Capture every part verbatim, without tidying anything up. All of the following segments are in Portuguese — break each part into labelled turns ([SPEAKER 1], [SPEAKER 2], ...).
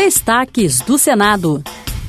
[SPEAKER 1] Destaques do Senado.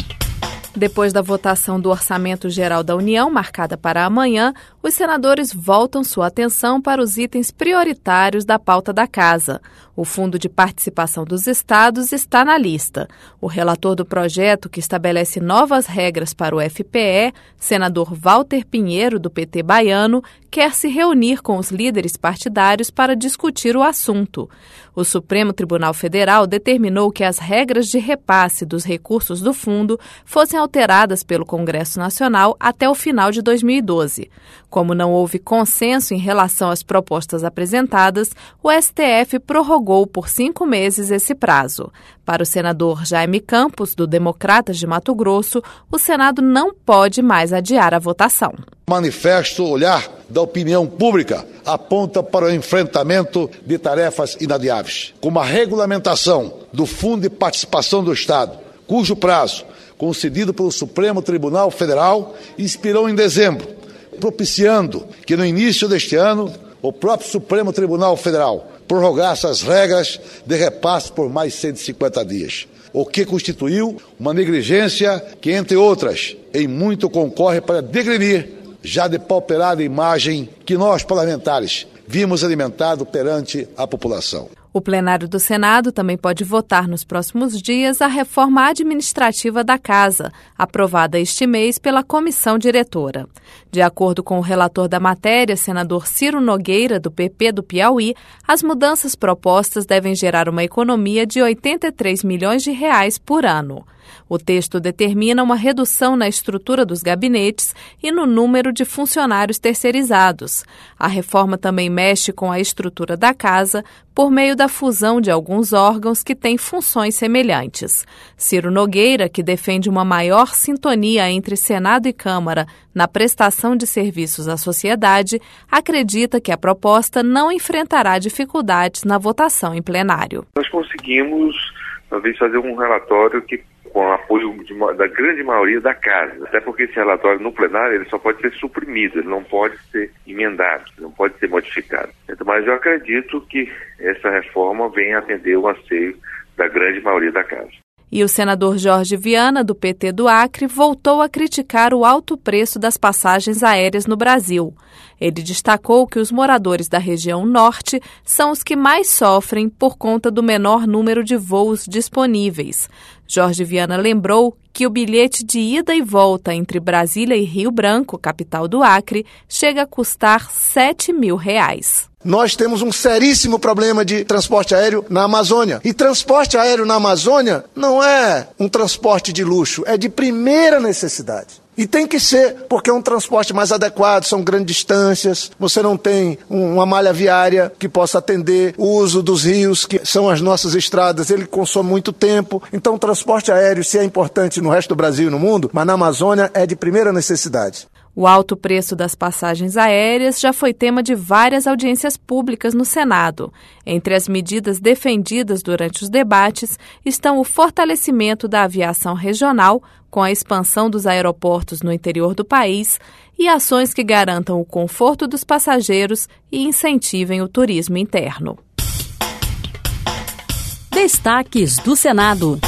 [SPEAKER 2] Depois da votação do Orçamento Geral da União, marcada para amanhã, os senadores voltam sua atenção para os itens prioritários da pauta da Casa. O Fundo de Participação dos Estados está na lista. O relator do projeto, que estabelece novas regras para o F P E, senador Walter Pinheiro, do P T baiano, quer se reunir com os líderes partidários para discutir o assunto. O Supremo Tribunal Federal determinou que as regras de repasse dos recursos do fundo fossem alteradas pelo Congresso Nacional até o final de dois mil e doze. Como não houve consenso em relação às propostas apresentadas, o S T F prorrogou por cinco meses esse prazo. Para o senador Jaime Campos, do Democratas de Mato Grosso, o Senado não pode mais adiar a votação.
[SPEAKER 3] Manifesto olhar da opinião pública aponta para o enfrentamento de tarefas inadiáveis, como a regulamentação do Fundo de Participação do Estado, cujo prazo, concedido pelo Supremo Tribunal Federal, expirou em dezembro, propiciando que no início deste ano o próprio Supremo Tribunal Federal prorrogasse as regras de repasse por mais cento e cinquenta dias, o que constituiu uma negligência que, entre outras, em muito concorre para degrenir já depauperada imagem que nós, parlamentares, vimos alimentado perante a população.
[SPEAKER 2] O plenário do Senado também pode votar nos próximos dias a reforma administrativa da Casa, aprovada este mês pela comissão diretora. De acordo com o relator da matéria, senador Ciro Nogueira, do P P do Piauí, as mudanças propostas devem gerar uma economia de oitenta e três milhões de reais por ano. O texto determina uma redução na estrutura dos gabinetes e no número de funcionários terceirizados. A reforma também mexe com a estrutura da Casa por meio da fusão de alguns órgãos que têm funções semelhantes. Ciro Nogueira, que defende uma maior sintonia entre Senado e Câmara na prestação de serviços à sociedade, acredita que a proposta não enfrentará dificuldades na votação em plenário.
[SPEAKER 4] Nós conseguimos, talvez, fazer um relatório que com o apoio de uma, da grande maioria da Casa. Até porque esse relatório no plenário ele só pode ser suprimido, ele não pode ser emendado, não pode ser modificado. Mas eu acredito que essa reforma venha atender o anseio da grande maioria da Casa.
[SPEAKER 2] E o senador Jorge Viana, do P T do Acre, voltou a criticar o alto preço das passagens aéreas no Brasil. Ele destacou que os moradores da região norte são os que mais sofrem por conta do menor número de voos disponíveis. Jorge Viana lembrou que o bilhete de ida e volta entre Brasília e Rio Branco, capital do Acre, chega a custar sete mil reais.
[SPEAKER 5] Nós temos um seríssimo problema de transporte aéreo na Amazônia. E transporte aéreo na Amazônia não é um transporte de luxo, é de primeira necessidade. E tem que ser, porque é um transporte mais adequado, são grandes distâncias, você não tem uma malha viária que possa atender o uso dos rios, que são as nossas estradas, ele consome muito tempo. Então o transporte aéreo, se é importante no resto do Brasil e no mundo, mas na Amazônia é de primeira necessidade.
[SPEAKER 2] O alto preço das passagens aéreas já foi tema de várias audiências públicas no Senado. Entre as medidas defendidas durante os debates estão o fortalecimento da aviação regional, com a expansão dos aeroportos no interior do país, e ações que garantam o conforto dos passageiros e incentivem o turismo interno.
[SPEAKER 1] Destaques do Senado.